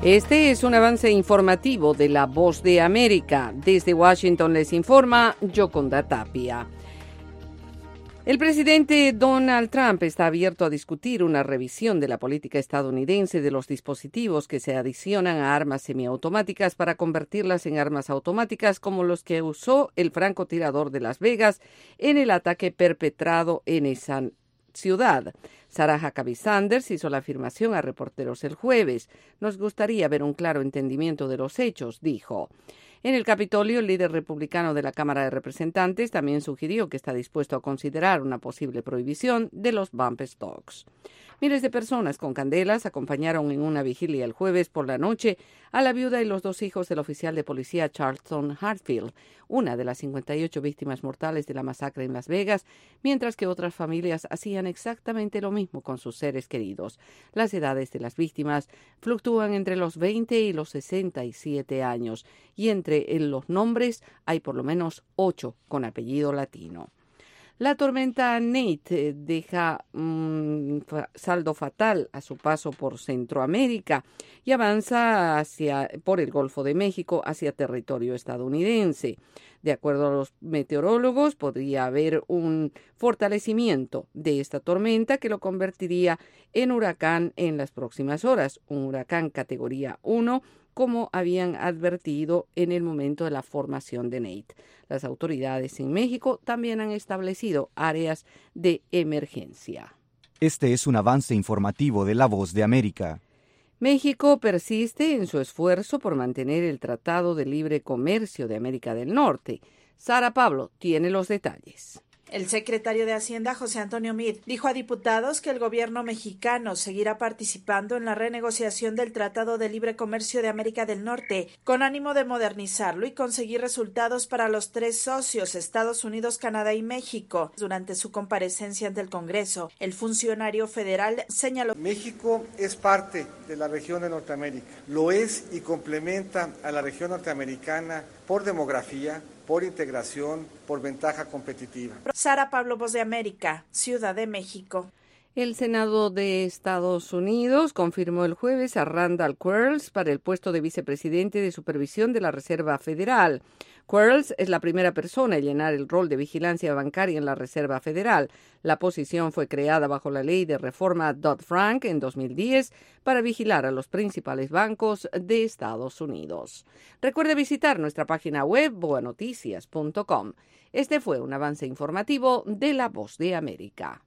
Este es un avance informativo de La Voz de América. Desde Washington les informa Yoconda Tapia. El presidente Donald Trump está abierto a discutir una revisión de la política estadounidense de los dispositivos que se adicionan a armas semiautomáticas para convertirlas en armas automáticas como los que usó el francotirador de Las Vegas en el ataque perpetrado en esa ciudad. Sarah Huckabee Sanders hizo la afirmación a reporteros el jueves. Nos gustaría ver un claro entendimiento de los hechos, dijo. En el Capitolio, el líder republicano de la Cámara de Representantes también sugirió que está dispuesto a considerar una posible prohibición de los bump stocks. Miles de personas con candelas acompañaron en una vigilia el jueves por la noche a la viuda y los dos hijos del oficial de policía Charlton Hartfield, una de las 58 víctimas mortales de la masacre en Las Vegas, mientras que otras familias hacían exactamente lo mismo con sus seres queridos. Las edades de las víctimas fluctúan entre los 20 y los 67 años, y entre los nombres hay por lo menos 8 con apellido latino. La tormenta Nate deja un saldo fatal a su paso por Centroamérica y avanza por el Golfo de México hacia territorio estadounidense. De acuerdo a los meteorólogos, podría haber un fortalecimiento de esta tormenta que lo convertiría en huracán en las próximas horas, un huracán categoría 1, como habían advertido en el momento de la formación de Nate. Las autoridades en México también han establecido áreas de emergencia. Este es un avance informativo de La Voz de América. México persiste en su esfuerzo por mantener el Tratado de Libre Comercio de América del Norte. Sara Pablo tiene los detalles. El secretario de Hacienda, José Antonio Meade, dijo a diputados que el gobierno mexicano seguirá participando en la renegociación del Tratado de Libre Comercio de América del Norte, con ánimo de modernizarlo y conseguir resultados para los tres socios, Estados Unidos, Canadá y México. Durante su comparecencia ante el Congreso, el funcionario federal señaló: México es parte de la región de Norteamérica, lo es y complementa a la región norteamericana por demografía, por integración, por ventaja competitiva. Sara Pablo, Voz de América, Ciudad de México. El Senado de Estados Unidos confirmó el jueves a Randall Quarles para el puesto de vicepresidente de supervisión de la Reserva Federal. Quarles es la primera persona en llenar el rol de vigilancia bancaria en la Reserva Federal. La posición fue creada bajo la ley de reforma Dodd-Frank en 2010 para vigilar a los principales bancos de Estados Unidos. Recuerde visitar nuestra página web boanoticias.com. Este fue un avance informativo de La Voz de América.